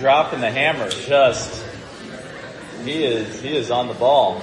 dropping the hammer. He is on the ball.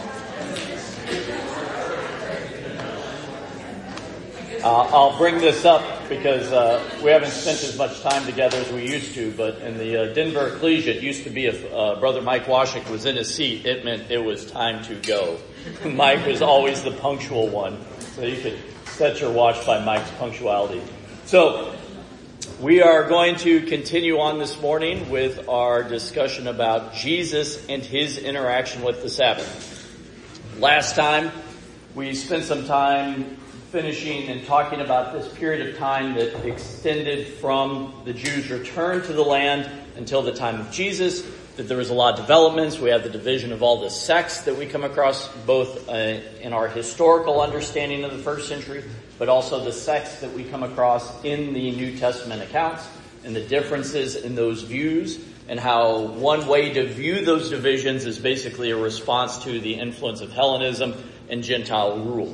I'll bring this up because we haven't spent as much time together as we used to, but in the Denver Collegiate, it used to be if Brother Mike Washik was in his seat, it meant it was time to go. Mike was always the punctual one, so you could set your watch by Mike's punctuality. So we are going to continue on this morning with our discussion about Jesus and his interaction with the Sabbath. Last time, we spent some time finishing and talking about this period of time that extended from the Jews' return to the land until the time of Jesus, that there was a lot of developments. We have the division of all the sects that we come across, both in our historical understanding of the first century, but also the sects that we come across in the New Testament accounts, and the differences in those views, and how one way to view those divisions is basically a response to the influence of Hellenism and Gentile rule.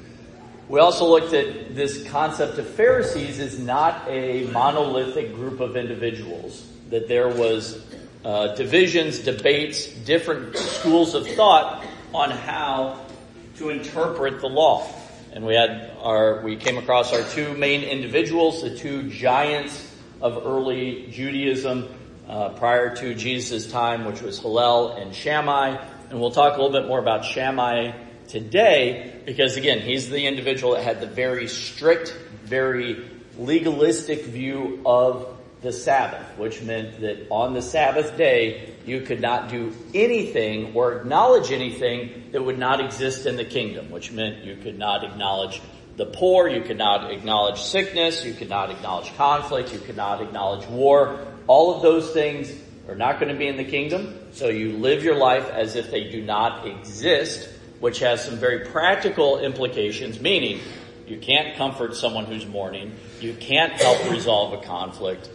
We also looked at this concept of Pharisees as not a monolithic group of individuals, that there was divisions, debates, different schools of thought on how to interpret the law. And we came across our two main individuals, the two giants of early Judaism prior to Jesus' time, which was Hillel and Shammai. And we'll talk a little bit more about Shammai today, because again, he's the individual that had the very strict, very legalistic view of the Sabbath, which meant that on the Sabbath day, you could not do anything or acknowledge anything that would not exist in the kingdom, which meant you could not acknowledge the poor, you could not acknowledge sickness, you could not acknowledge conflict, you could not acknowledge war. All of those things are not going to be in the kingdom, so you live your life as if they do not exist, which has some very practical implications, meaning you can't comfort someone who's mourning, you can't help resolve a conflict,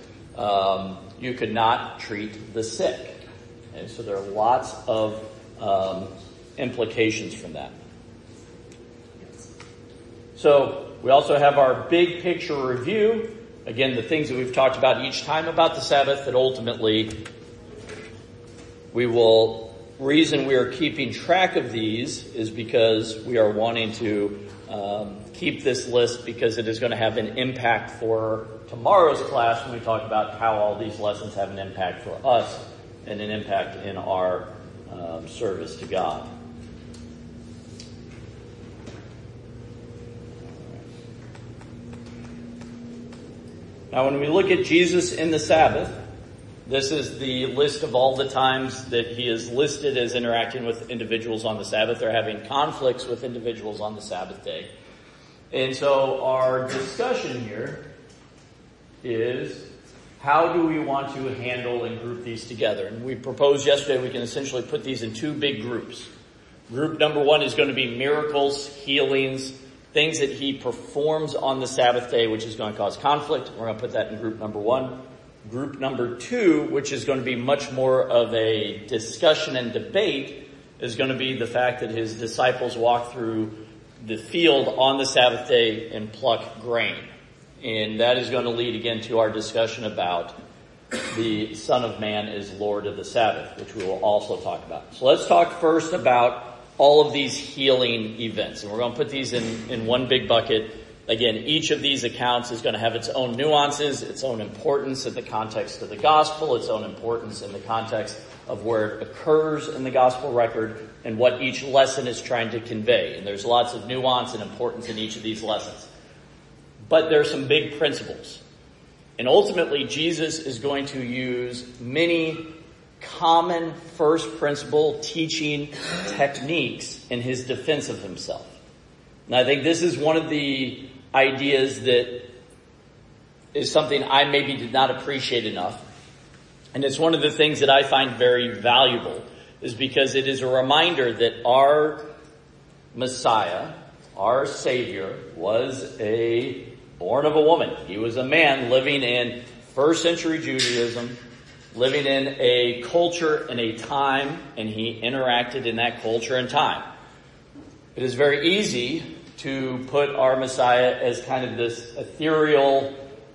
you could not treat the sick. And so there are lots of implications from that. So we also have our big picture review. Again, the things that we've talked about each time about the Sabbath, that ultimately reason we are keeping track of these is because we are wanting to keep this list, because it is going to have an impact for tomorrow's class when we talk about how all these lessons have an impact for us and an impact in our service to God. Now, when we look at Jesus in the Sabbath, this is the list of all the times that he is listed as interacting with individuals on the Sabbath or having conflicts with individuals on the Sabbath day. And so our discussion here is, how do we want to handle and group these together? And we proposed yesterday we can essentially put these in two big groups. Group number one is going to be miracles, healings, things that he performs on the Sabbath day, which is going to cause conflict. We're going to put that in group number one. Group number two, which is going to be much more of a discussion and debate, is going to be the fact that his disciples walk through the field on the Sabbath day and pluck grain. And that is going to lead again to our discussion about the Son of Man is Lord of the Sabbath, which we will also talk about. So let's talk first about all of these healing events. And we're going to put these in one big bucket. Again, each of these accounts is going to have its own nuances, its own importance in the context of the gospel, its own importance in the context of where it occurs in the gospel record, and what each lesson is trying to convey. And there's lots of nuance and importance in each of these lessons. But there are some big principles. And ultimately, Jesus is going to use many common first principle teaching techniques in his defense of himself. And I think this is one of the ideas that is something I maybe did not appreciate enough. And it's one of the things that I find very valuable, is because it is a reminder that our Messiah, our Savior, was born of a woman. He was a man living in first century Judaism, living in a culture and a time, and he interacted in that culture and time. It is very easy to put our Messiah as kind of this ethereal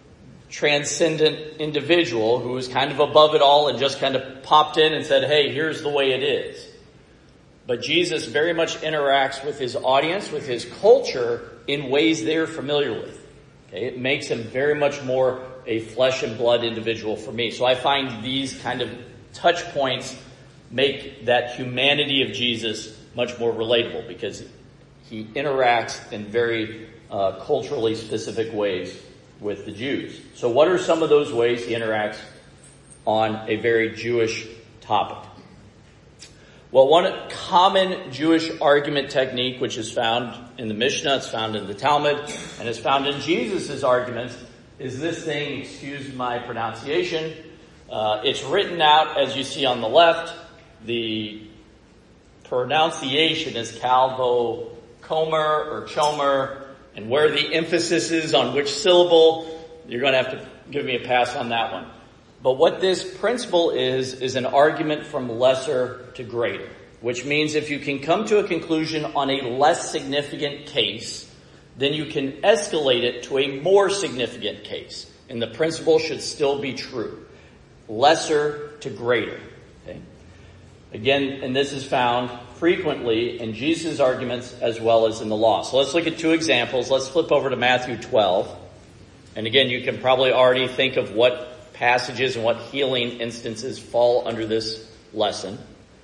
transcendent individual who was kind of above it all and just kind of popped in and said, hey, here's the way it is. But Jesus very much interacts with his audience, with his culture, in ways they're familiar with. Okay? It makes him very much more a flesh and blood individual for me. So I find these kind of touch points make that humanity of Jesus much more relatable because he interacts in very culturally specific ways with the Jews. So what are some of those ways he interacts on a very Jewish topic? Well, one common Jewish argument technique, which is found in the Mishnah, it's found in the Talmud, and is found in Jesus' arguments, is this thing, excuse my pronunciation. It's written out as you see on the left. The pronunciation is Calvo Comer or Chomer, and where the emphasis is on which syllable, you're going to have to give me a pass on that one. But what this principle is an argument from lesser to greater, which means if you can come to a conclusion on a less significant case, then you can escalate it to a more significant case. And the principle should still be true. Lesser to greater. Okay? Again, and this is found frequently in Jesus' arguments as well as in the law. So let's look at two examples. Let's flip over to Matthew 12. And again, you can probably already think of what passages and what healing instances fall under this lesson.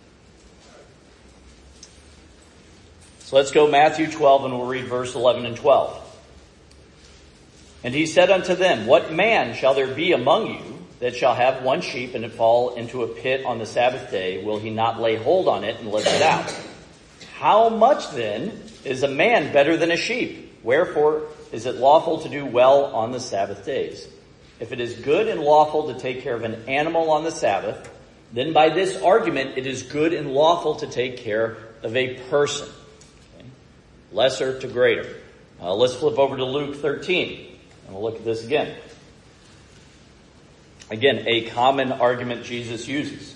So let's go Matthew 12 and we'll read verse 11 and 12. And he said unto them, what man shall there be among you that shall have one sheep and it fall into a pit on the Sabbath day? Will he not lay hold on it and lift it out? How much then is a man better than a sheep? Wherefore is it lawful to do well on the Sabbath days? If it is good and lawful to take care of an animal on the Sabbath, then by this argument it is good and lawful to take care of a person. Okay? Lesser to greater. Let's flip over to Luke 13 and we'll look at this again. Again, a common argument Jesus uses.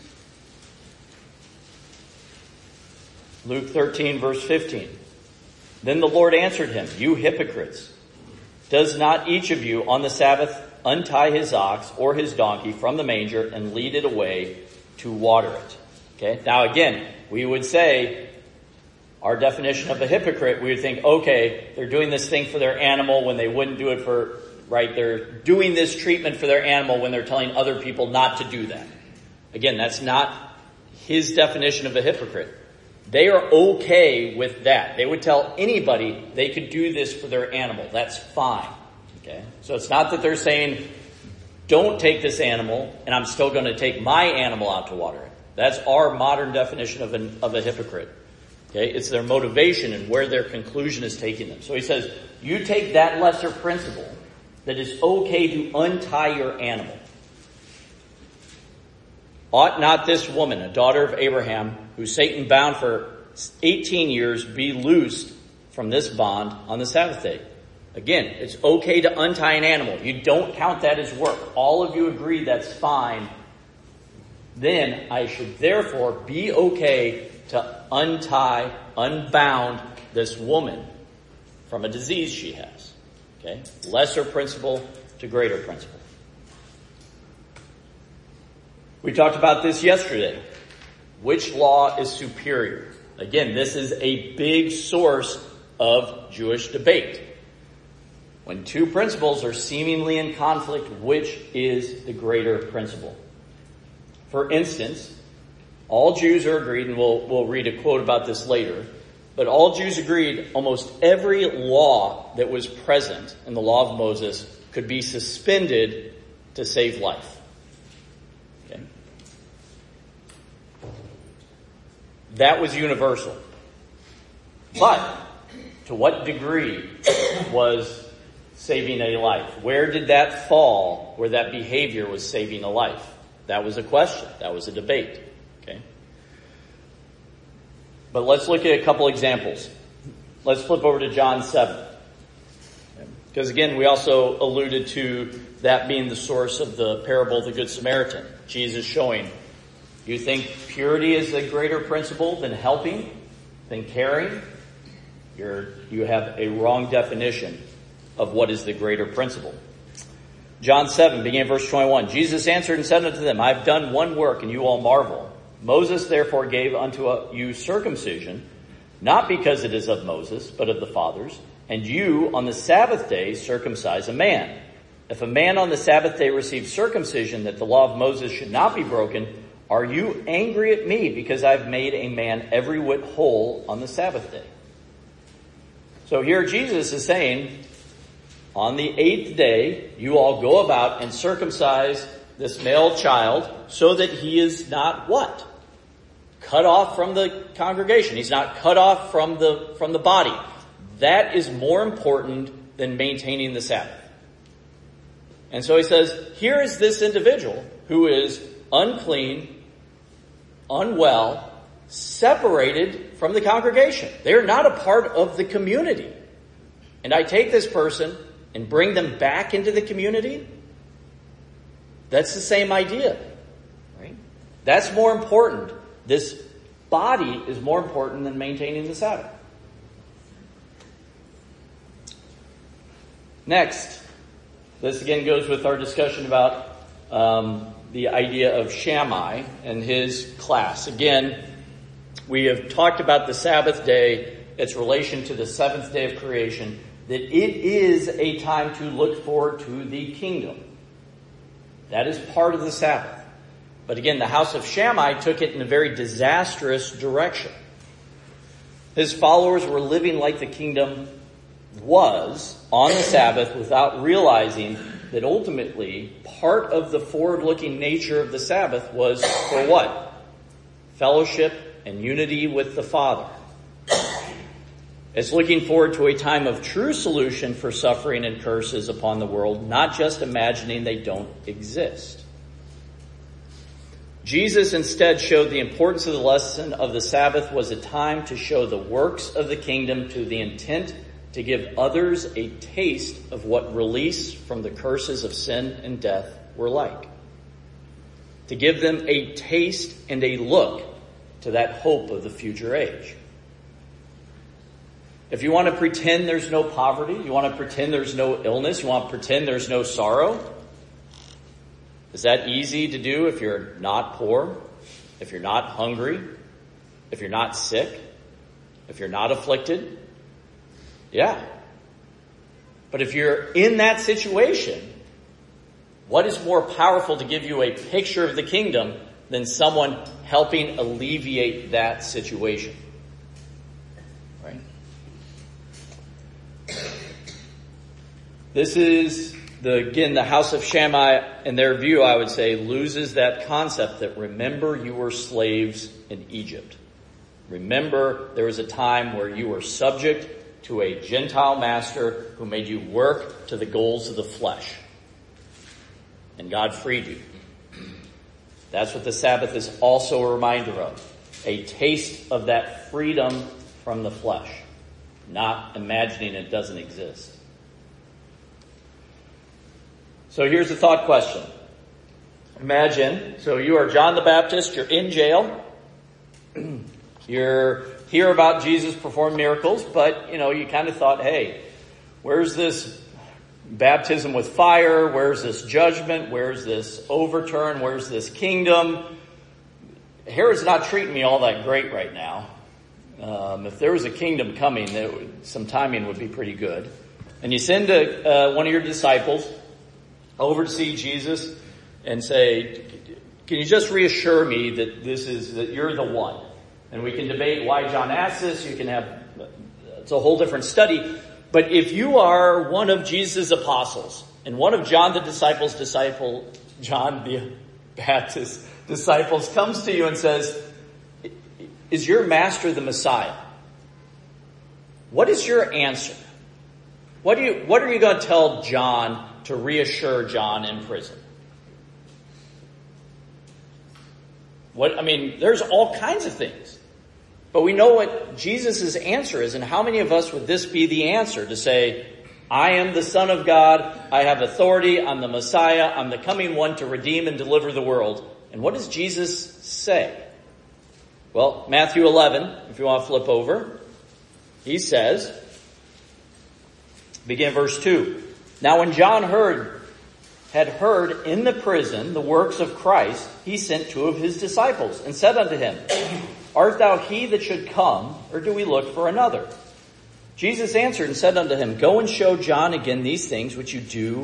Luke 13 verse 15. Then the Lord answered him, you hypocrites, does not each of you on the Sabbath untie his ox or his donkey from the manger and lead it away to water it? Okay. Now again, we would say our definition of a hypocrite, we would think, okay, they're doing this thing for their animal when they wouldn't do it for, right? They're doing this treatment for their animal when they're telling other people not to do that. Again, that's not his definition of a hypocrite. They are okay with that. They would tell anybody they could do this for their animal. That's fine. Okay. So it's not that they're saying, don't take this animal and I'm still going to take my animal out to water it. That's our modern definition of a hypocrite. Okay. It's their motivation and where their conclusion is taking them. So he says, you take that lesser principle that it's okay to untie your animal. Ought not this woman, a daughter of Abraham, who Satan bound for 18 years, be loosed from this bond on the Sabbath day? Again, it's okay to untie an animal. You don't count that as work. All of you agree that's fine. Then I should therefore be okay to unbound this woman from a disease she has. Okay? Lesser principle to greater principle. We talked about this yesterday. Which law is superior? Again, this is a big source of Jewish debate. When two principles are seemingly in conflict, which is the greater principle? For instance, all Jews are agreed, and we'll read a quote about this later, but all Jews agreed almost every law that was present in the law of Moses could be suspended to save life. Okay? That was universal. But to what degree was saving a life? Where did that fall where that behavior was saving a life? That was a question. That was a debate. Okay. But let's look at a couple examples. Let's flip over to John 7. Because again, we also alluded to that being the source of the parable of the Good Samaritan. Jesus showing, you think purity is a greater principle than helping, than caring? You have a wrong definition of what is the greater principle. John 7, beginning verse 21. Jesus answered and said unto them, I have done one work, and you all marvel. Moses therefore gave unto you circumcision, not because it is of Moses, but of the fathers. And you on the Sabbath day circumcise a man. If a man on the Sabbath day receives circumcision, that the law of Moses should not be broken, are you angry at me because I've made a man every whit whole on the Sabbath day? So here Jesus is saying, on the 8th day, you all go about and circumcise this male child so that he is not what? Cut off from the congregation. He's not cut off from the body. That is more important than maintaining the Sabbath. And so he says, here is this individual who is unclean, unwell, separated from the congregation. They're not a part of the community. And I take this person and bring them back into the community. That's the same idea, right? That's more important. This body is more important than maintaining the Sabbath. Next, this again goes with our discussion about the idea of Shammai and his class. Again, we have talked about the Sabbath day, its relation to the seventh day of creation, that it is a time to look forward to the kingdom. That is part of the Sabbath. But again, the house of Shammai took it in a very disastrous direction. His followers were living like the kingdom was on the Sabbath without realizing that ultimately part of the forward-looking nature of the Sabbath was for what? Fellowship and unity with the Father. It's looking forward to a time of true solution for suffering and curses upon the world, not just imagining they don't exist. Jesus instead showed the importance of the lesson of the Sabbath was a time to show the works of the kingdom to the intent to give others a taste of what release from the curses of sin and death were like. To give them a taste and a look to that hope of the future age. If you want to pretend there's no poverty, you want to pretend there's no illness, you want to pretend there's no sorrow, is that easy to do if you're not poor, if you're not hungry, if you're not sick, if you're not afflicted? Yeah. But if you're in that situation, what is more powerful to give you a picture of the kingdom than someone helping alleviate that situation? Right? This is, the house of Shammai, in their view, I would say, loses that concept that remember you were slaves in Egypt. Remember there was a time where you were subject to a Gentile master who made you work to the goals of the flesh. And God freed you. That's what the Sabbath is also a reminder of. A taste of that freedom from the flesh. Not imagining it doesn't exist. So here's a thought question. Imagine, so you are John the Baptist, you're in jail. You're hear about Jesus perform miracles, but you kind of thought, hey, where's this baptism with fire? Where's this judgment? Where's this overturn? Where's this kingdom? Herod's not treating me all that great right now. If there was a kingdom coming, some timing would be pretty good. And you send one of your disciples over to see Jesus and say, can you just reassure me that you're the one? And we can debate why John asked this. You can it's a whole different study. But if you are one of Jesus' apostles and one of John the John the Baptist disciples comes to you and says, is your master the Messiah? What is your answer? What are you going to tell John to reassure John in prison? There's all kinds of things. But we know what Jesus' answer is, and how many of us would this be the answer to say, I am the Son of God, I have authority, I'm the Messiah, I'm the coming one to redeem and deliver the world. And what does Jesus say? Well, Matthew 11, if you want to flip over, he says, begin verse 2. Now when John had heard in the prison the works of Christ, he sent 2 of his disciples and said unto him, Art thou he that should come, or do we look for another? Jesus answered and said unto him, Go and show John again these things which you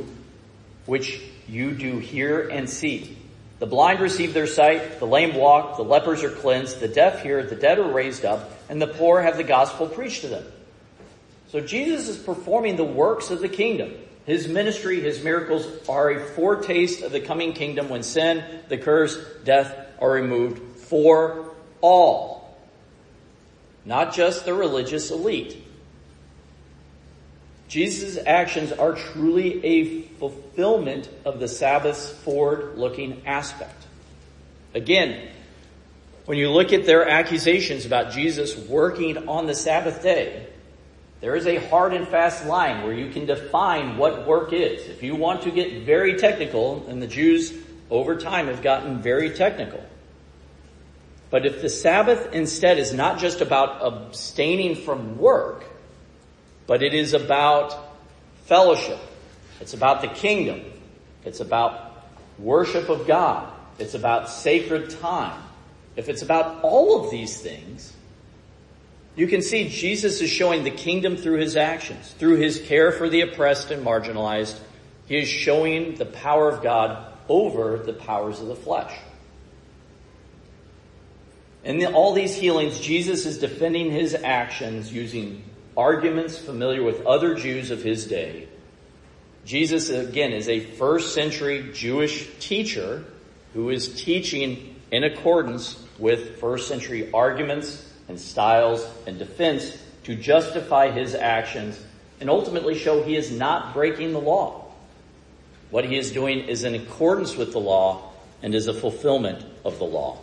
do hear and see. The blind receive their sight, the lame walk, the lepers are cleansed, the deaf hear, the dead are raised up, and the poor have the gospel preached to them. So Jesus is performing the works of the kingdom. His ministry, his miracles are a foretaste of the coming kingdom when sin, the curse, death are removed for all. Not just the religious elite. Jesus' actions are truly a fulfillment of the Sabbath's forward-looking aspect. Again, when you look at their accusations about Jesus working on the Sabbath day, there is a hard and fast line where you can define what work is. If you want to get very technical, and the Jews over time have gotten very technical. But if the Sabbath instead is not just about abstaining from work, but it is about fellowship. It's about the kingdom. It's about worship of God. It's about sacred time. If it's about all of these things, you can see Jesus is showing the kingdom through his actions, through his care for the oppressed and marginalized. He is showing the power of God over the powers of the flesh. In all these healings, Jesus is defending his actions using arguments familiar with other Jews of his day. Jesus, again, is a first century Jewish teacher who is teaching in accordance with first century arguments and styles and defense to justify his actions and ultimately show he is not breaking the law. What he is doing is in accordance with the law and is a fulfillment of the law.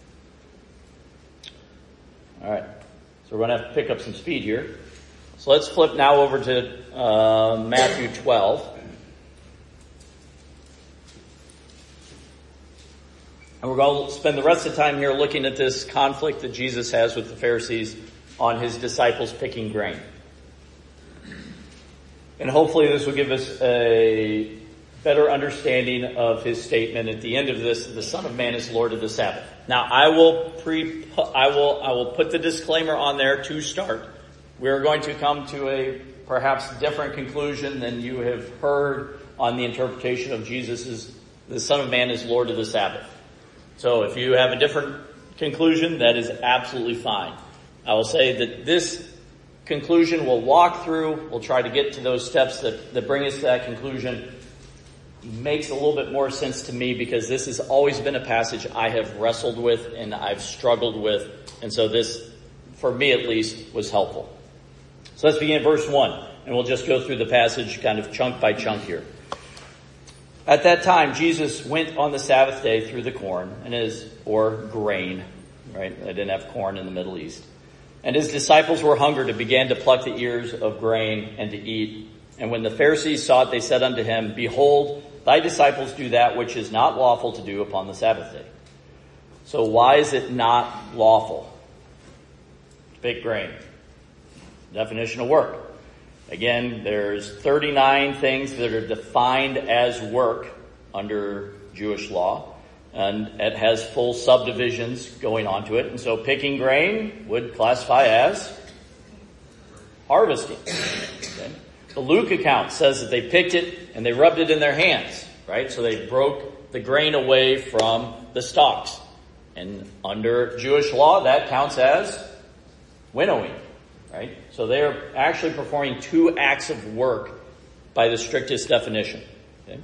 All right, so we're going to have to pick up some speed here. So let's flip now over to Matthew 12. And we're going to spend the rest of the time here looking at this conflict that Jesus has with the Pharisees on his disciples picking grain. And hopefully this will give us a better understanding of his statement at the end of this, the Son of Man is Lord of the Sabbath. Now I will put the disclaimer on there to start. We're going to come to a perhaps different conclusion than you have heard on the interpretation of Jesus' the Son of Man is Lord of the Sabbath. So if you have a different conclusion, that is absolutely fine. I will say that this conclusion we'll walk through, we'll try to get to those steps that bring us to that conclusion. Makes a little bit more sense to me because this has always been a passage I have wrestled with and I've struggled with. And so this, for me at least, was helpful. So let's begin at verse 1, and we'll just go through the passage kind of chunk by chunk here. At that time, Jesus went on the Sabbath day through the corn, or grain, right? They didn't have corn in the Middle East. And his disciples were hungry and began to pluck the ears of grain and to eat. And when the Pharisees saw it, they said unto him, Behold, thy disciples do that which is not lawful to do upon the Sabbath day. So why is it not lawful to pick grain? Definition of work. Again, there's 39 things that are defined as work under Jewish law, and it has full subdivisions going on to it. And so picking grain would classify as harvesting. Okay? The Luke account says that they picked it and they rubbed it in their hands, right? So they broke the grain away from the stalks. And under Jewish law, that counts as winnowing. Right? So they are actually performing 2 acts of work by the strictest definition. Okay?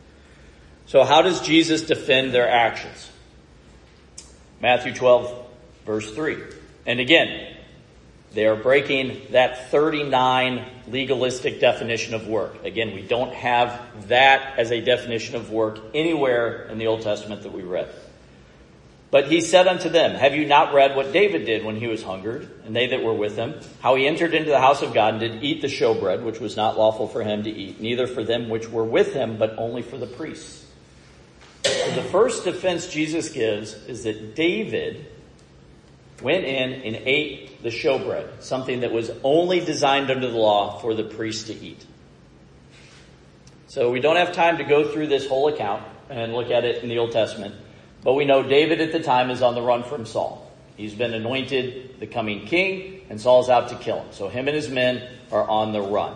So how does Jesus defend their actions? Matthew 12, verse 3. And again, they are breaking that 39 legalistic definition of work. Again, we don't have that as a definition of work anywhere in the Old Testament that we read. But he said unto them, Have you not read what David did when he was hungered, and they that were with him, how he entered into the house of God and did eat the showbread, which was not lawful for him to eat, neither for them which were with him, but only for the priests? So the first defense Jesus gives is that David went in and ate the showbread, something that was only designed under the law for the priest to eat. So we don't have time to go through this whole account and look at it in the Old Testament. But we know David at the time is on the run from Saul. He's been anointed the coming king, and Saul's out to kill him. So him and his men are on the run.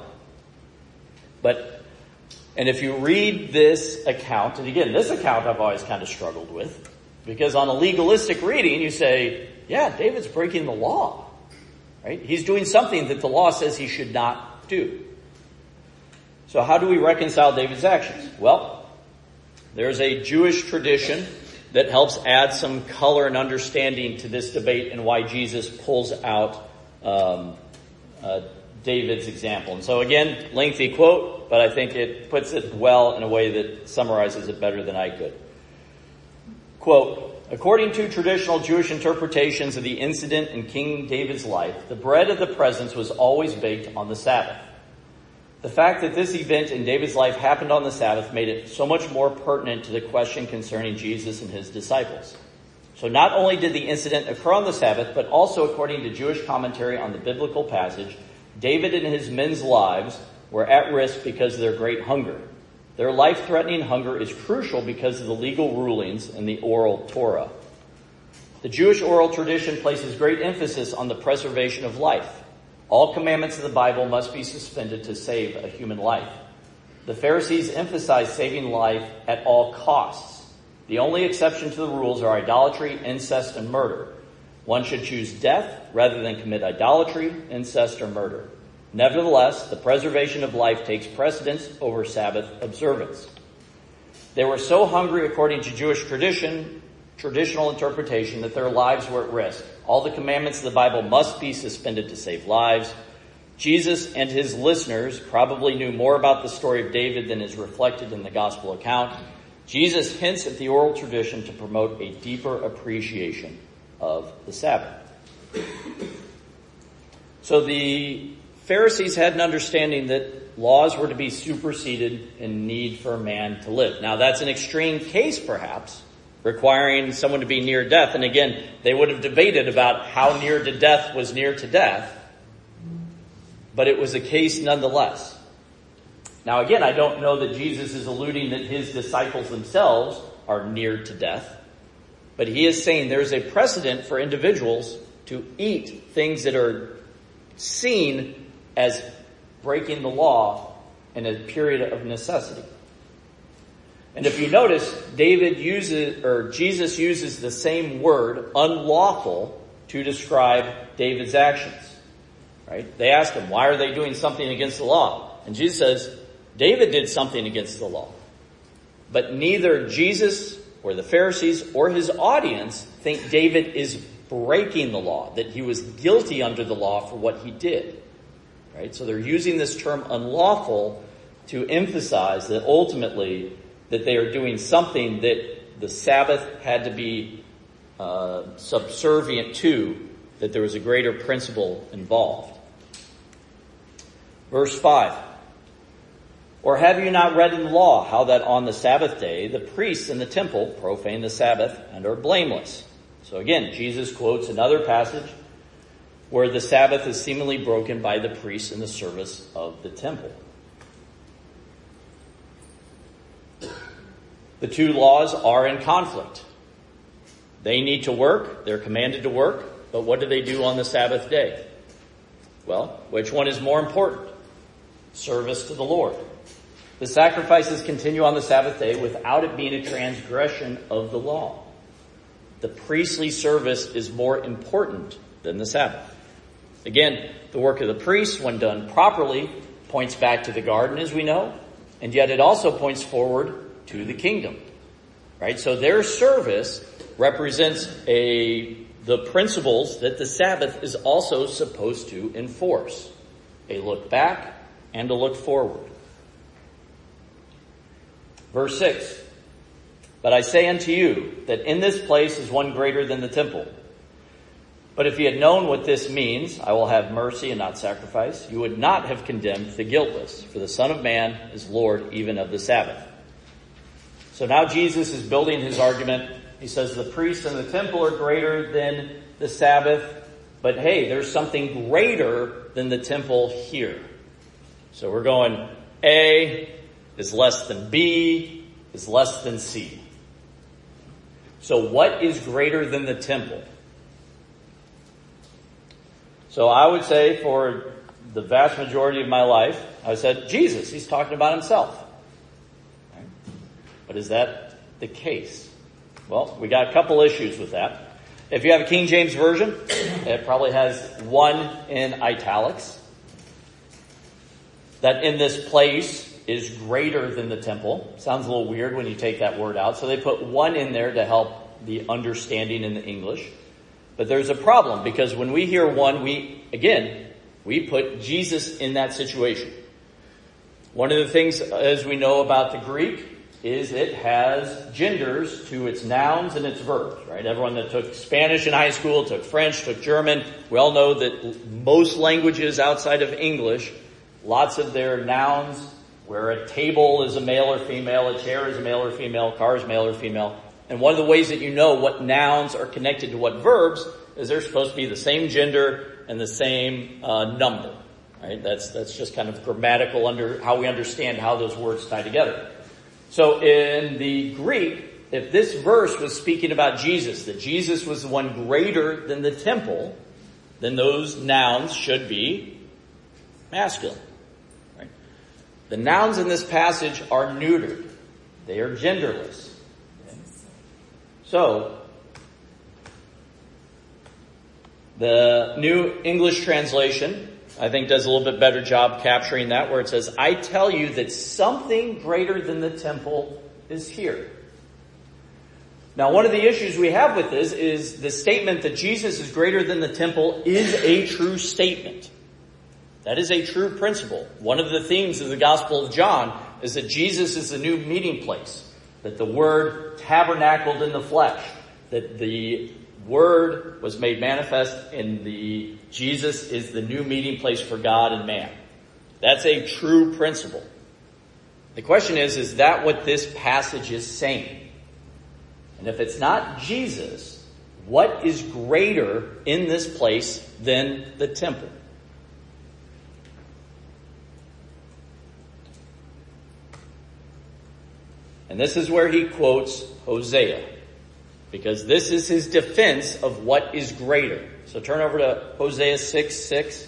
And if you read this account, and again, this account I've always kind of struggled with, because on a legalistic reading, you say, yeah, David's breaking the law, right? He's doing something that the law says he should not do. So how do we reconcile David's actions? Well, there's a Jewish tradition that helps add some color and understanding to this debate and why Jesus pulls out David's example. And so again, lengthy quote, but I think it puts it well in a way that summarizes it better than I could. Quote, according to traditional Jewish interpretations of the incident in King David's life, the bread of the presence was always baked on the Sabbath. The fact that this event in David's life happened on the Sabbath made it so much more pertinent to the question concerning Jesus and his disciples. So not only did the incident occur on the Sabbath, but also according to Jewish commentary on the biblical passage, David and his men's lives were at risk because of their great hunger. Their life-threatening hunger is crucial because of the legal rulings in the oral Torah. The Jewish oral tradition places great emphasis on the preservation of life. All commandments of the Bible must be suspended to save a human life. The Pharisees emphasize saving life at all costs. The only exception to the rules are idolatry, incest, and murder. One should choose death rather than commit idolatry, incest, or murder. Nevertheless, the preservation of life takes precedence over Sabbath observance. They were so hungry, according to Jewish traditional interpretation, that their lives were at risk. All the commandments of the Bible must be suspended to save lives. Jesus and his listeners probably knew more about the story of David than is reflected in the gospel account. Jesus hints at the oral tradition to promote a deeper appreciation of the Sabbath. So the Pharisees had an understanding that laws were to be superseded in need for man to live. Now that's an extreme case perhaps, requiring someone to be near death. And again, they would have debated about how near to death was near to death, but it was a case nonetheless. Now again, I don't know that Jesus is alluding that his disciples themselves are near to death, but he is saying there's a precedent for individuals to eat things that are seen as breaking the law in a period of necessity. And if you notice, Jesus uses the same word, unlawful, to describe David's actions. Right? They ask him, why are they doing something against the law? And Jesus says, David did something against the law. But neither Jesus or the Pharisees or his audience think David is breaking the law, that he was guilty under the law for what he did. Right? So they're using this term unlawful to emphasize that ultimately that they are doing something that the Sabbath had to be subservient to, that there was a greater principle involved. Verse 5. Or have you not read in the law how that on the Sabbath day the priests in the temple profane the Sabbath and are blameless? So again, Jesus quotes another passage where the Sabbath is seemingly broken by the priests in the service of the temple. The two laws are in conflict. They need to work. They're commanded to work. But what do they do on the Sabbath day? Well, which one is more important? Service to the Lord. The sacrifices continue on the Sabbath day without it being a transgression of the law. The priestly service is more important than the Sabbath. Again, the work of the priests, when done properly, points back to the garden, as we know, and yet it also points forward to the kingdom, right? So their service represents the principles that the Sabbath is also supposed to enforce. A look back and a look forward. Verse 6. But I say unto you that in this place is one greater than the temple. But if you had known what this means, I will have mercy and not sacrifice, you would not have condemned the guiltless, for the Son of Man is Lord even of the Sabbath. So now Jesus is building his argument. He says the priests in the temple are greater than the Sabbath, but hey, there's something greater than the temple here. So we're going A, is less than B is less than C. So what is greater than the temple? So I would say for the vast majority of my life, I said, Jesus, he's talking about himself. Right? But is that the case? Well, we got a couple issues with that. If you have a King James Version, it probably has 1 in italics. That in this place is greater than the temple. Sounds a little weird when you take that word out. So they put 1 in there to help the understanding in the English. But there's a problem because when we hear 1, we put Jesus in that situation. One of the things, as we know about the Greek, is it has genders to its nouns and its verbs, right? Everyone that took Spanish in high school, took French, took German, we all know that most languages outside of English, lots of their nouns, where a table is a male or female, a chair is a male or female, a car is male or female. And one of the ways that you know what nouns are connected to what verbs is they're supposed to be the same gender and the same number, right? That's just kind of grammatical under how we understand how those words tie together. So in the Greek, if this verse was speaking about Jesus, that Jesus was the one greater than the temple, then those nouns should be masculine. Right? The nouns in this passage are neutered. They are genderless. Okay? So, the New English Translation, I think, does a little bit better job capturing that, where it says, I tell you that something greater than the temple is here. Now, one of the issues we have with this is the statement that Jesus is greater than the temple is a true statement. That is a true principle. One of the themes of the Gospel of John is that Jesus is the new meeting place, that the Word tabernacled in the flesh, that the Word was made manifest in the Jesus is the new meeting place for God and man. That's a true principle. The question is that what this passage is saying? And if it's not Jesus, what is greater in this place than the temple? And this is where he quotes Hosea, because this is his defense of what is greater. So turn over to Hosea 6:6.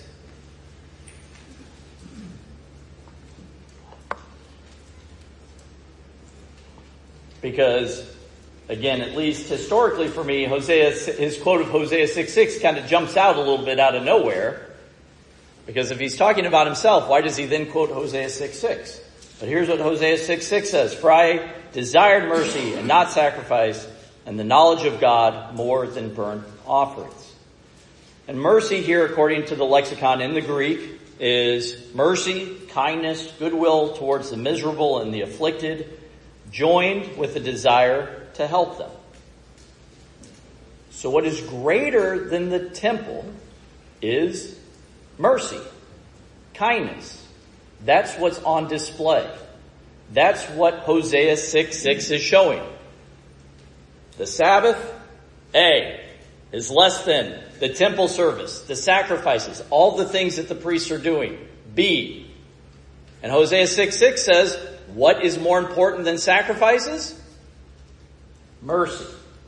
Because, again, at least historically for me, his quote of Hosea 6:6 kind of jumps out a little bit out of nowhere. Because if he's talking about himself, why does he then quote Hosea 6:6? But here's what Hosea 6:6 says. For I desired mercy and not sacrifice, and the knowledge of God more than burnt offerings. And mercy here, according to the lexicon in the Greek, is mercy, kindness, goodwill towards the miserable and the afflicted, joined with a desire to help them. So what is greater than the temple is mercy, kindness. That's what's on display. That's what Hosea 6:6 is showing. The Sabbath, A, is less than the temple service, the sacrifices, all the things that the priests are doing, B. And Hosea 6:6 says, what is more important than sacrifices? Mercy.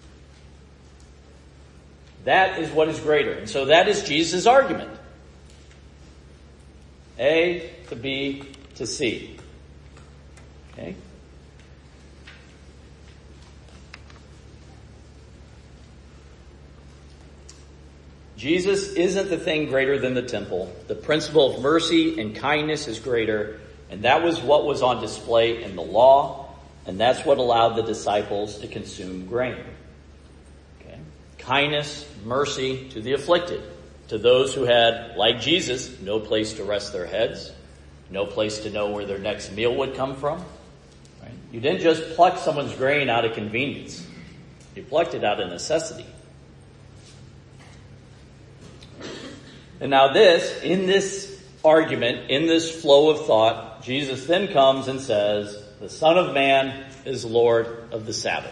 That is what is greater. And so that is Jesus' argument. A to B to C. Okay? Jesus isn't the thing greater than the temple. The principle of mercy and kindness is greater, and that was what was on display in the law, and that's what allowed the disciples to consume grain. Okay? Kindness, mercy to the afflicted, to those who had, like Jesus, no place to rest their heads, no place to know where their next meal would come from. Right? You didn't just pluck someone's grain out of convenience. You plucked it out of necessity. And now in this argument, in this flow of thought, Jesus then comes and says, the Son of Man is Lord of the Sabbath.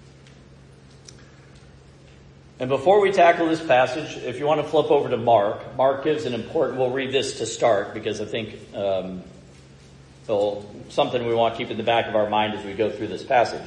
And before we tackle this passage, if you want to flip over to Mark gives an important, we'll read this to start because I think So something we want to keep in the back of our mind as we go through this passage.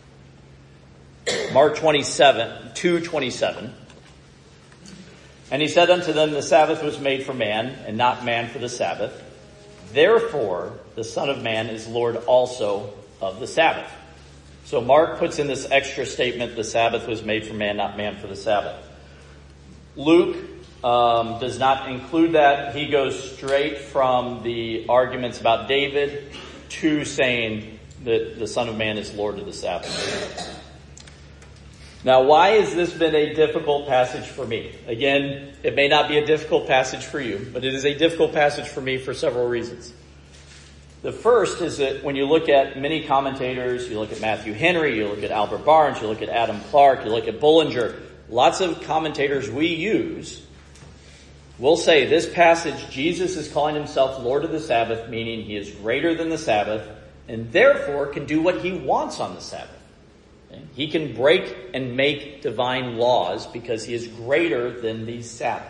Mark 2:27. And he said unto them, the Sabbath was made for man, and not man for the Sabbath. Therefore, the Son of Man is Lord also of the Sabbath. So Mark puts in this extra statement, the Sabbath was made for man, not man for the Sabbath. Luke does not include that. He goes straight from the arguments about David to saying that the Son of Man is Lord of the Sabbath. Now, why has this been a difficult passage for me? Again, it may not be a difficult passage for you, but it is a difficult passage for me for several reasons. The first is that when you look at many commentators, you look at Matthew Henry, you look at Albert Barnes, you look at Adam Clark, you look at Bullinger, lots of commentators we use will say this passage, Jesus is calling himself Lord of the Sabbath, meaning he is greater than the Sabbath, and therefore can do what he wants on the Sabbath. He can break and make divine laws because he is greater than the Sabbath.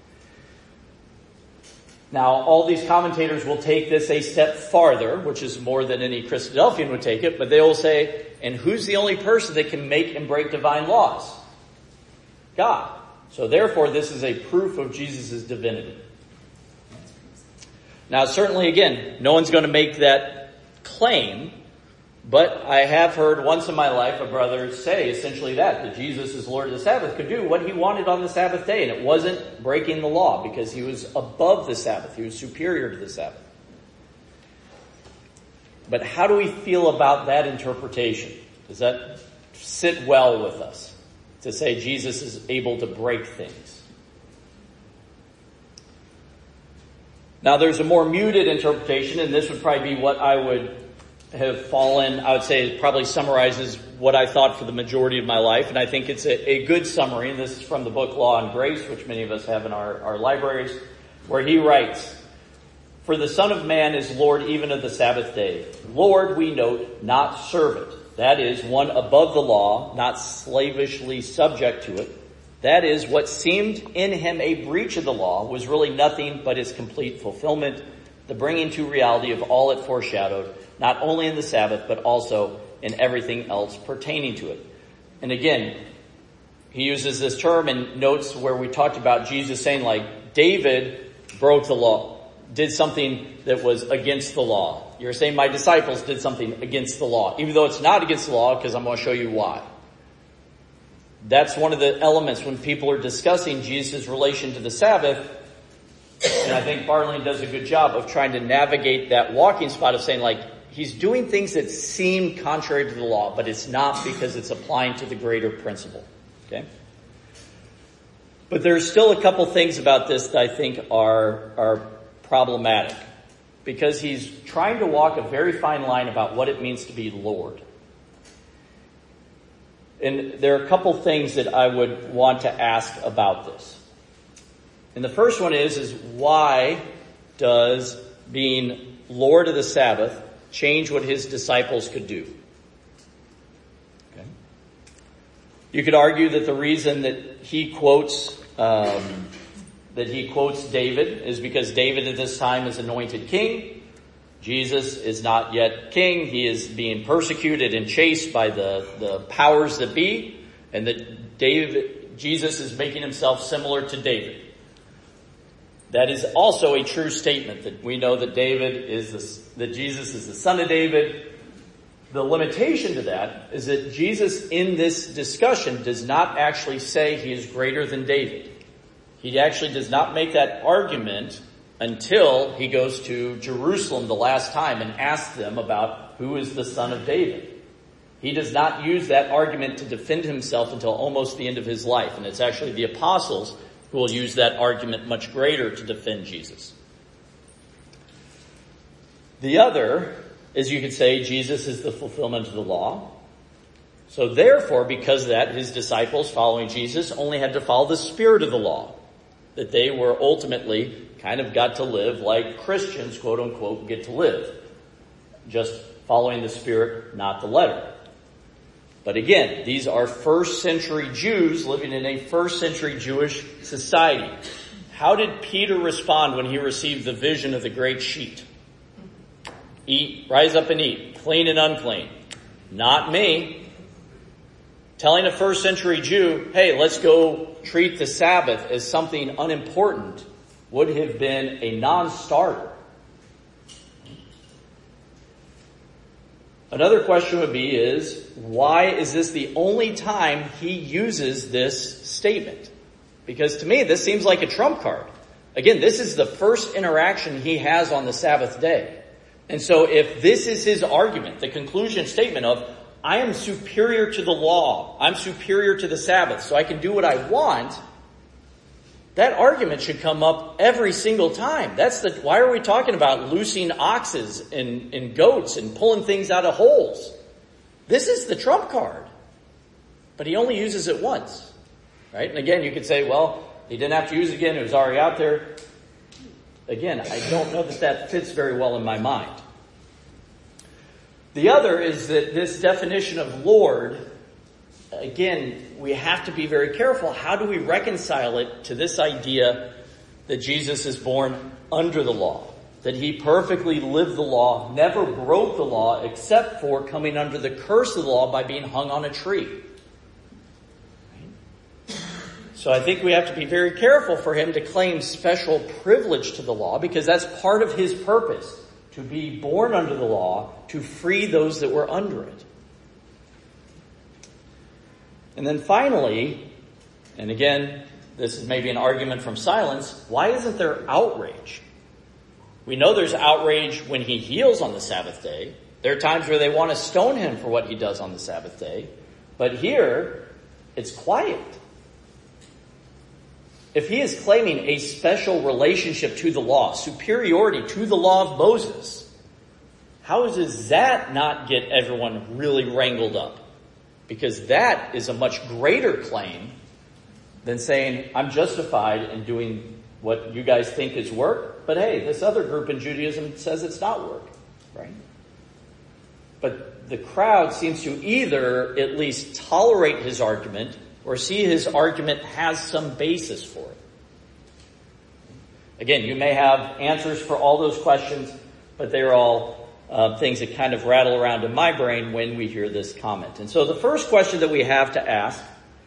Now, all these commentators will take this a step farther, which is more than any Christadelphian would take it, but they will say, and who's the only person that can make and break divine laws? God. So therefore, this is a proof of Jesus' divinity. Now, certainly, again, no one's going to make that claim, but I have heard once in my life a brother say essentially that Jesus is Lord of the Sabbath, could do what he wanted on the Sabbath day, and it wasn't breaking the law because he was above the Sabbath. He was superior to the Sabbath. But how do we feel about that interpretation? Does that sit well with us to say Jesus is able to break things? Now there's a more muted interpretation, and this would probably be what I would have fallen, I would say it probably summarizes what I thought for the majority of my life, and I think it's a good summary, and this is from the book Law and Grace, which many of us have in our libraries, where he writes, for the Son of Man is Lord even of the Sabbath day. Lord, we note, not servant. That is, one above the law, not slavishly subject to it. That is, what seemed in him a breach of the law was really nothing but its complete fulfillment, the bringing to reality of all it foreshadowed, not only in the Sabbath, but also in everything else pertaining to it. And again, he uses this term in notes where we talked about Jesus saying, like, David broke the law, did something that was against the law. You're saying my disciples did something against the law, even though it's not against the law, because I'm going to show you why. That's one of the elements when people are discussing Jesus' relation to the Sabbath. And I think Bartley does a good job of trying to navigate that walking spot of saying, like, he's doing things that seem contrary to the law, but it's not because it's applying to the greater principle. Okay? But there's still a couple things about this that I think are problematic, because he's trying to walk a very fine line about what it means to be Lord. And there are a couple things that I would want to ask about this. And the first one is why does being Lord of the Sabbath change what his disciples could do? Okay. You could argue that the reason that he quotes David is because David at this time is anointed king. Jesus is not yet king. He is being persecuted and chased by the powers that be, and that Jesus is making himself similar to David. That is also a true statement, that we know that that Jesus is the son of David. The limitation to that is that Jesus in this discussion does not actually say he is greater than David. He actually does not make that argument until he goes to Jerusalem the last time and asks them about who is the son of David. He does not use that argument to defend himself until almost the end of his life. And it's actually the apostles who will use that argument much greater to defend Jesus. The other is, you could say, Jesus is the fulfillment of the law. So therefore, because of that, his disciples following Jesus only had to follow the spirit of the law. That they were ultimately kind of got to live like Christians, quote unquote, get to live. Just following the spirit, not the letter. But again, these are first century Jews living in a first century Jewish society. How did Peter respond when he received the vision of the great sheet? Eat, rise up and eat, clean and unclean. Not me. Telling a first century Jew, hey, let's go treat the Sabbath as something unimportant would have been a non-starter. Another question would be why is this the only time he uses this statement? Because to me, this seems like a trump card. Again, this is the first interaction he has on the Sabbath day. And so if this is his argument, the conclusion statement of, I am superior to the law, I'm superior to the Sabbath, so I can do what I want, that argument should come up every single time. Why are we talking about loosing oxes and goats and pulling things out of holes? This is the trump card. But he only uses it once. Right? And again, you could say, well, he didn't have to use it again, it was already out there. Again, I don't know that fits very well in my mind. The other is that this definition of Lord, again, we have to be very careful. How do we reconcile it to this idea that Jesus is born under the law? That he perfectly lived the law, never broke the law, except for coming under the curse of the law by being hung on a tree. So I think we have to be very careful for him to claim special privilege to the law, because that's part of his purpose, to be born under the law, to free those that were under it. And then finally, and again, this is maybe an argument from silence, why isn't there outrage? We know there's outrage when he heals on the Sabbath day. There are times where they want to stone him for what he does on the Sabbath day. But here, it's quiet. If he is claiming a special relationship to the law, superiority to the law of Moses, how does that not get everyone really wrangled up? Because that is a much greater claim than saying, I'm justified in doing what you guys think is work, but hey, this other group in Judaism says it's not work, right? But the crowd seems to either at least tolerate his argument or see his argument has some basis for it. Again, you may have answers for all those questions, but they're all things that kind of rattle around in my brain when we hear this comment. And so the first question that we have to ask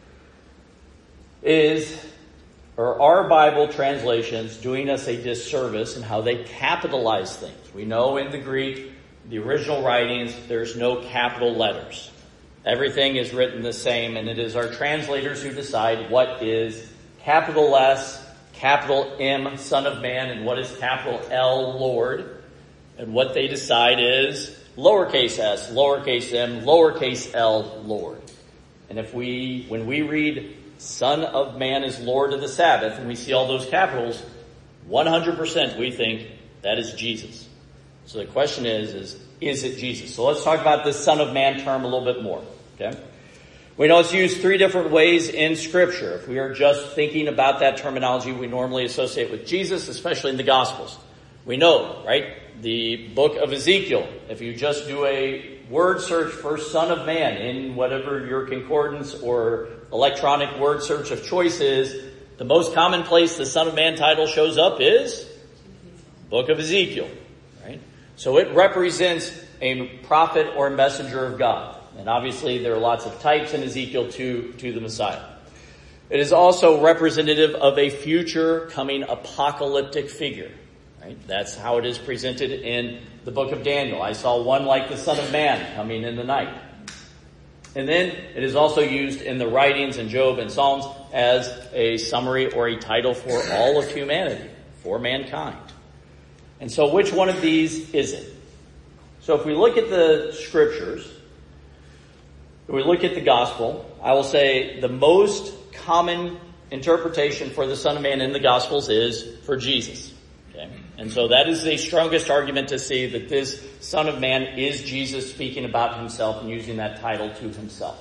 is, are our Bible translations doing us a disservice in how they capitalize things? We know in the Greek, the original writings, there's no capital letters. Everything is written the same, and it is our translators who decide what is capital S, capital M, Son of Man, and what is capital L, Lord. And what they decide is lowercase s, lowercase m, lowercase l, Lord. And when we read Son of Man is Lord of the Sabbath, and we see all those capitals, 100% we think that is Jesus. So the question is it Jesus? So let's talk about this Son of Man term a little bit more. Okay? We know it's used three different ways in Scripture. If we are just thinking about that terminology, we normally associate with Jesus, especially in the Gospels. We know, right? The book of Ezekiel, if you just do a word search for Son of Man in whatever your concordance or electronic word search of choice is, the most common place the Son of Man title shows up is book of Ezekiel, right? So it represents a prophet or a messenger of God. And obviously there are lots of types in Ezekiel to the Messiah. It is also representative of a future coming apocalyptic figure. Right? That's how it is presented in the book of Daniel. I saw one like the Son of Man coming in the night. And then it is also used in the writings in Job and Psalms as a summary or a title for all of humanity, for mankind. And so which one of these is it? So if we look at the scriptures, if we look at the gospel, I will say the most common interpretation for the Son of Man in the Gospels is for Jesus. Okay? And so that is the strongest argument to see that this Son of Man is Jesus speaking about himself and using that title to himself.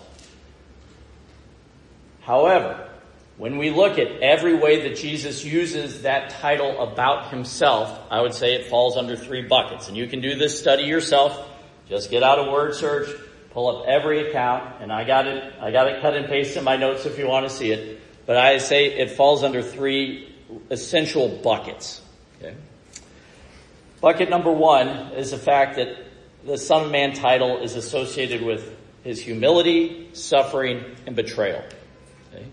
However, when we look at every way that Jesus uses that title about himself, I would say it falls under three buckets. And you can do this study yourself. Just get out a word search, pull up every account, and I got it cut and paste in my notes if you want to see it. But I say it falls under three essential buckets. Okay? Bucket number one is the fact that the Son of Man title is associated with his humility, suffering, and betrayal. Okay?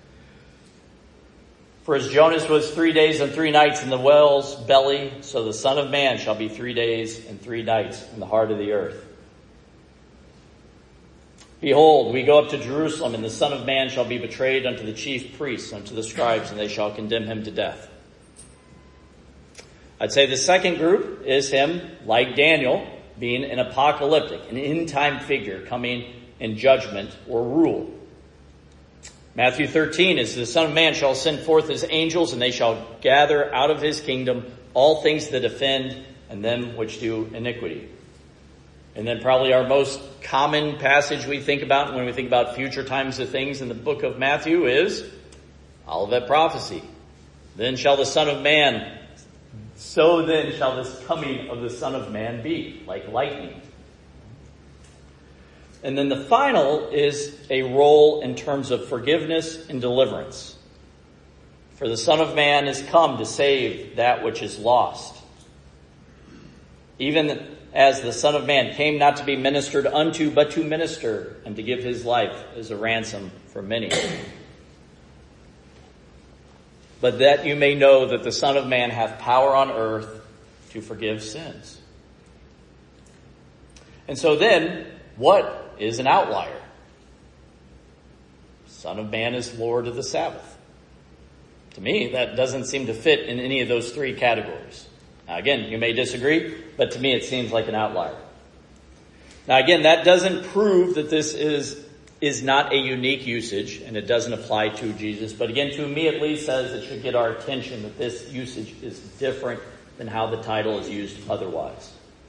For as Jonas was 3 days and 3 nights in the whale's belly, so the Son of Man shall be 3 days and 3 nights in the heart of the earth. Behold, we go up to Jerusalem, and the Son of Man shall be betrayed unto the chief priests, unto the scribes, and they shall condemn him to death. I'd say the second group is him, like Daniel, being an apocalyptic, an end-time figure coming in judgment or rule. Matthew 13 is the Son of Man shall send forth his angels, and they shall gather out of his kingdom all things that offend and them which do iniquity. And then probably our most common passage we think about when we think about future times of things in the book of Matthew is Olivet prophecy. Then shall the Son of Man, so then shall this coming of the Son of Man be, like lightning. And then the final is a role in terms of forgiveness and deliverance. For the Son of Man is come to save that which is lost. Even as the Son of Man came not to be ministered unto, but to minister, and to give his life as a ransom for many. But that you may know that the Son of Man hath power on earth to forgive sins. And so then, what is an outlier? Son of Man is Lord of the Sabbath. To me, that doesn't seem to fit in any of those three categories. Now again, you may disagree, but to me it seems like an outlier. Now again, that doesn't prove that this is not a unique usage, and it doesn't apply to Jesus. But again, to me at least says it should get our attention that this usage is different than how the title is used otherwise.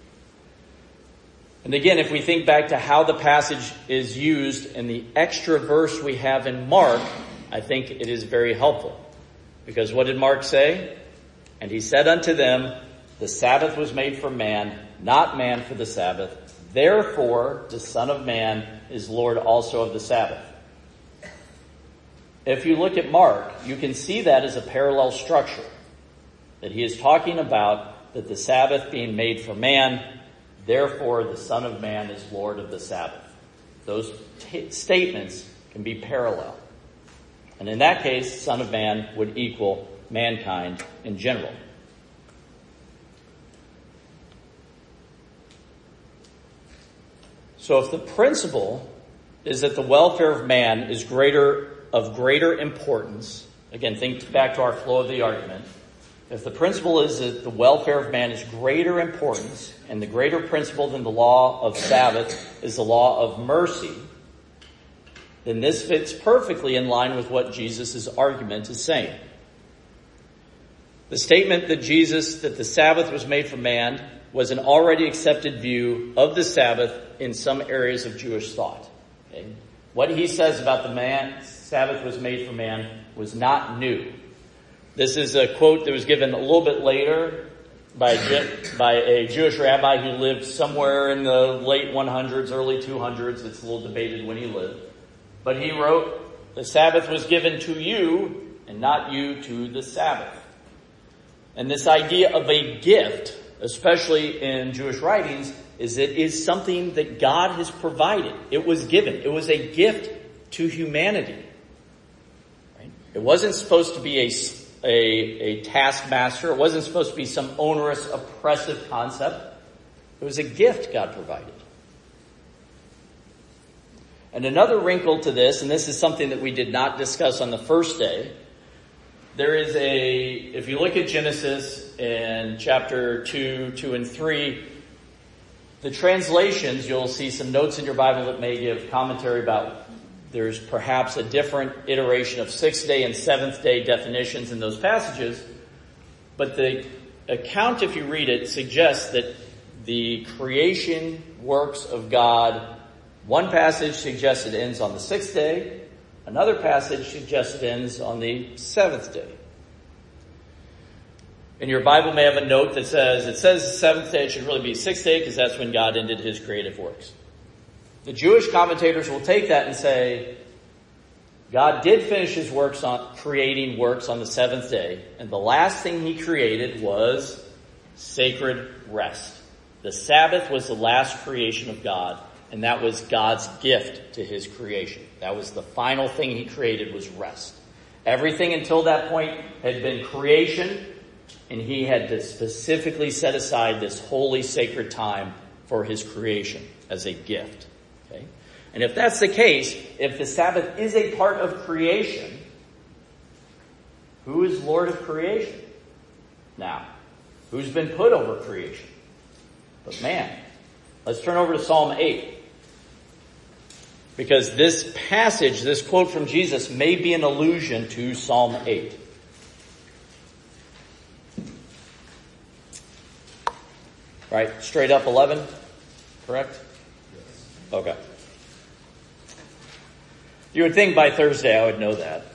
And again, if we think back to how the passage is used in the extra verse we have in Mark, I think it is very helpful. Because what did Mark say? And he said unto them, the Sabbath was made for man, not man for the Sabbath. Therefore, the Son of Man is Lord also of the Sabbath. If you look at Mark, you can see that as a parallel structure. That he is talking about that the Sabbath being made for man, therefore the Son of Man is Lord of the Sabbath. Those statements can be parallel. And in that case, Son of Man would equal mankind in general. So if the principle is that the welfare of man is of greater importance, again, think back to our flow of the argument. If the principle is that the welfare of man is greater importance, and the greater principle than the law of Sabbath is the law of mercy, then this fits perfectly in line with what Jesus' argument is saying. The statement that the Sabbath was made for man was an already accepted view of the Sabbath in some areas of Jewish thought. Okay? What he says about the Sabbath was made for man was not new. This is a quote that was given a little bit later by a Jewish rabbi who lived somewhere in the late 100s, early 200s. It's a little debated when he lived. But he wrote, the Sabbath was given to you and not you to the Sabbath. And this idea of a gift, especially in Jewish writings, is it is something that God has provided. It was given. It was a gift to humanity. Right? It wasn't supposed to be a taskmaster. It wasn't supposed to be some onerous, oppressive concept. It was a gift God provided. And another wrinkle to this, and this is something that we did not discuss on the first day, there is if you look at Genesis in chapter 2, 2 and 3, the translations, you'll see some notes in your Bible that may give commentary about there's perhaps a different iteration of 6th day and 7th day definitions in those passages. But the account, if you read it, suggests that the creation works of God, one passage suggests it ends on the 6th day. Another passage suggests it ends on the 7th day. And your Bible may have a note that says, it says the 7th day, it should really be 6th day because that's when God ended his creative works. The Jewish commentators will take that and say, God did finish his creating works on the 7th day, and the last thing he created was sacred rest. The Sabbath was the last creation of God, and that was God's gift to his creation. That was the final thing he created, was rest. Everything until that point had been creation, and he had to specifically set aside this holy, sacred time for his creation as a gift. Okay? And if that's the case, if the Sabbath is a part of creation, who is Lord of creation? Now, who's been put over creation? But man. Let's turn over to Psalm 8. Because this passage, this quote from Jesus, may be an allusion to Psalm 8. Right? Straight up 11? Correct? Yes. Okay. You would think by Thursday I would know that.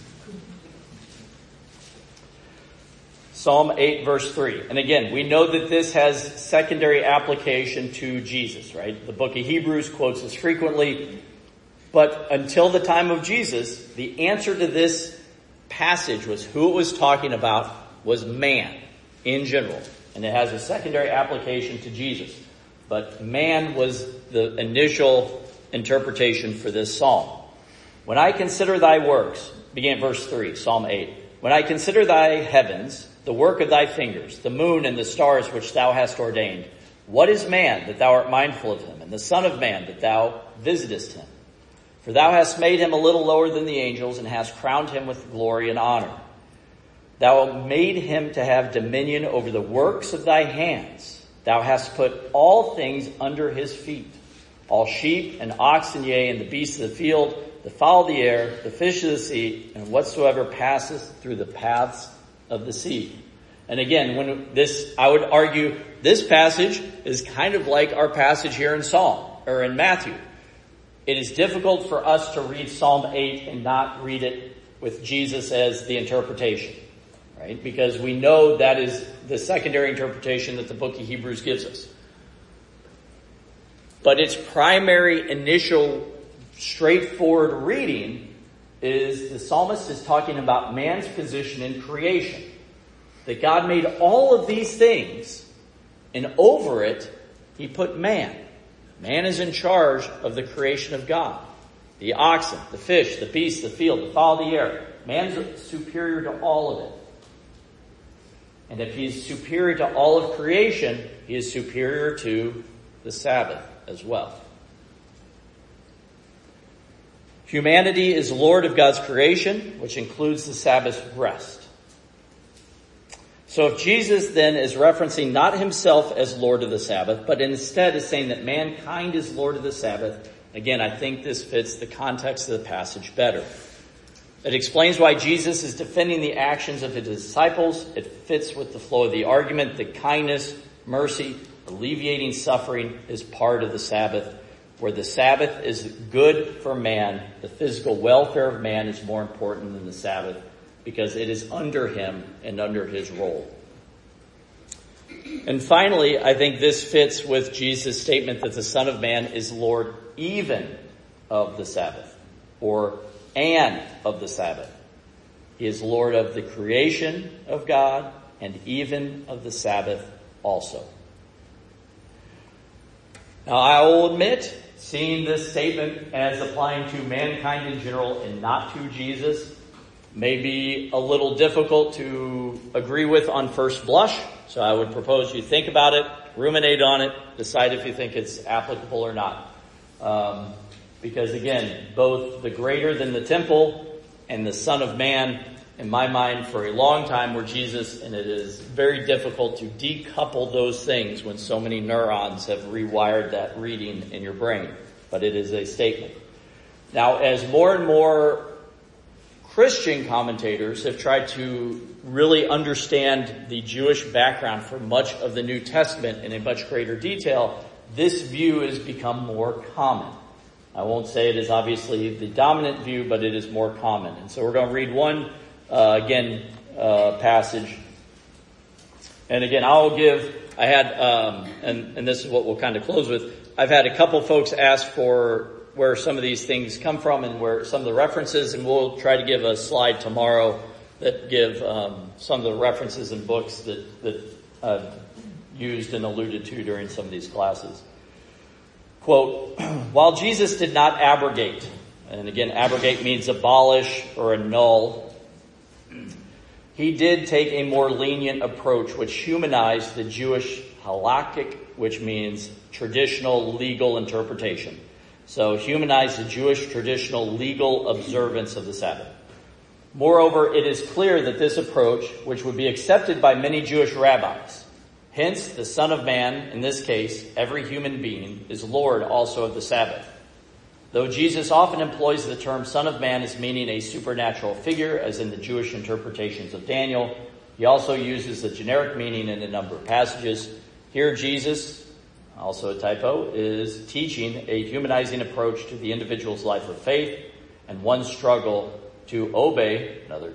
Psalm 8 verse 3. And again, we know that this has secondary application to Jesus, right? The book of Hebrews quotes this frequently. But until the time of Jesus, the answer to this passage was who it was talking about was man in general. And it has a secondary application to Jesus. But man was the initial interpretation for this psalm. When I consider thy works, begin at verse 3, Psalm 8. When I consider thy heavens, the work of thy fingers, the moon and the stars which thou hast ordained, what is man that thou art mindful of him, and the son of man that thou visitest him? For thou hast made him a little lower than the angels, and hast crowned him with glory and honor. Thou made him to have dominion over the works of thy hands. Thou hast put all things under his feet, all sheep and oxen, yea, and the beasts of the field, the fowl of the air, the fish of the sea, and whatsoever passeth through the paths of the sea. And again, I would argue this passage is kind of like our passage here in in Matthew. It is difficult for us to read Psalm 8 and not read it with Jesus as the interpretation, right? Because we know that is the secondary interpretation that the book of Hebrews gives us. But its primary initial straightforward reading is the psalmist is talking about man's position in creation. That God made all of these things, and over it, he put man. Man is in charge of the creation of God. The oxen, the fish, the beasts, the field, the fowl of the air. Man's superior to all of it. And if he's superior to all of creation, he is superior to the Sabbath as well. Humanity is Lord of God's creation, which includes the Sabbath rest. So if Jesus then is referencing not himself as Lord of the Sabbath, but instead is saying that mankind is Lord of the Sabbath, again, I think this fits the context of the passage better. It explains why Jesus is defending the actions of his disciples. It fits with the flow of the argument that kindness, mercy, alleviating suffering is part of the Sabbath. Where the Sabbath is good for man, the physical welfare of man is more important than the Sabbath because it is under him and under his role. And finally, I think this fits with Jesus' statement that the Son of Man is Lord even of the Sabbath, or and of the Sabbath. He is Lord of the creation of God and even of the Sabbath also. Now, I will admit, seeing this statement as applying to mankind in general and not to Jesus may be a little difficult to agree with on first blush. So I would propose you think about it, ruminate on it, decide if you think it's applicable or not. Because again, both the greater than the temple and the Son of Man, in my mind, for a long time were Jesus, and it is very difficult to decouple those things when so many neurons have rewired that reading in your brain. But it is a statement. Now, as more and more Christian commentators have tried to really understand the Jewish background for much of the New Testament in a much greater detail, this view has become more common. I won't say it is obviously the dominant view, but it is more common. And so we're going to read one, passage. And again, and this is what we'll kind of close with. I've had a couple folks ask for where some of these things come from and where some of the references, and we'll try to give a slide tomorrow that give some of the references in books that used and alluded to during some of these classes. Quote, while Jesus did not abrogate, and again, abrogate means abolish or annul, he did take a more lenient approach which humanized the Jewish halakhic, which means traditional legal interpretation. So humanized the Jewish traditional legal observance of the Sabbath. Moreover, it is clear that this approach, which would be accepted by many Jewish rabbis, hence the Son of Man, in this case, every human being, is Lord also of the Sabbath. Though Jesus often employs the term Son of Man as meaning a supernatural figure, as in the Jewish interpretations of Daniel, he also uses the generic meaning in a number of passages. Here Jesus, also a typo, is teaching a humanizing approach to the individual's life of faith and one's struggle to obey, another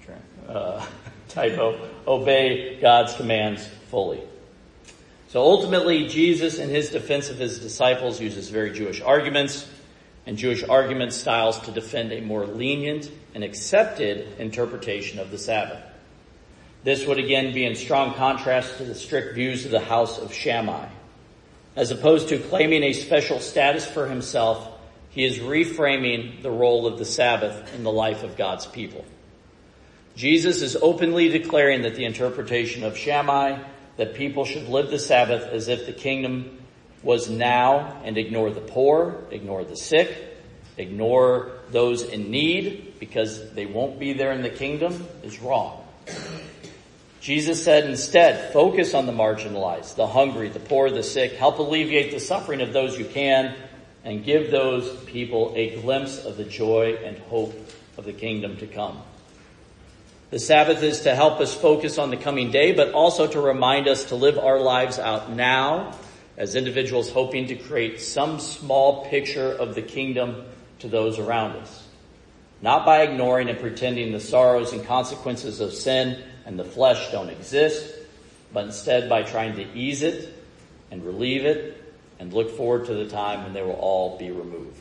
typo, obey God's commands fully. So ultimately, Jesus, in his defense of his disciples, uses very Jewish arguments and Jewish argument styles to defend a more lenient and accepted interpretation of the Sabbath. This would again be in strong contrast to the strict views of the house of Shammai. As opposed to claiming a special status for himself, he is reframing the role of the Sabbath in the life of God's people. Jesus is openly declaring that the interpretation of Shammai, that people should live the Sabbath as if the kingdom was now and ignore the poor, ignore the sick, ignore those in need because they won't be there in the kingdom, is wrong. Jesus said instead, focus on the marginalized, the hungry, the poor, the sick, help alleviate the suffering of those you can, and give those people a glimpse of the joy and hope of the kingdom to come. The Sabbath is to help us focus on the coming day, but also to remind us to live our lives out now as individuals hoping to create some small picture of the kingdom to those around us. Not by ignoring and pretending the sorrows and consequences of sin and the flesh don't exist, but instead by trying to ease it and relieve it and look forward to the time when they will all be removed.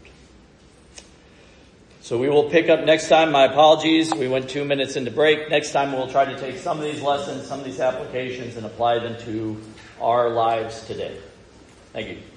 So we will pick up next time. My apologies. We went 2 minutes into break. Next time we'll try to take some of these lessons, some of these applications, and apply them to our lives today. Thank you.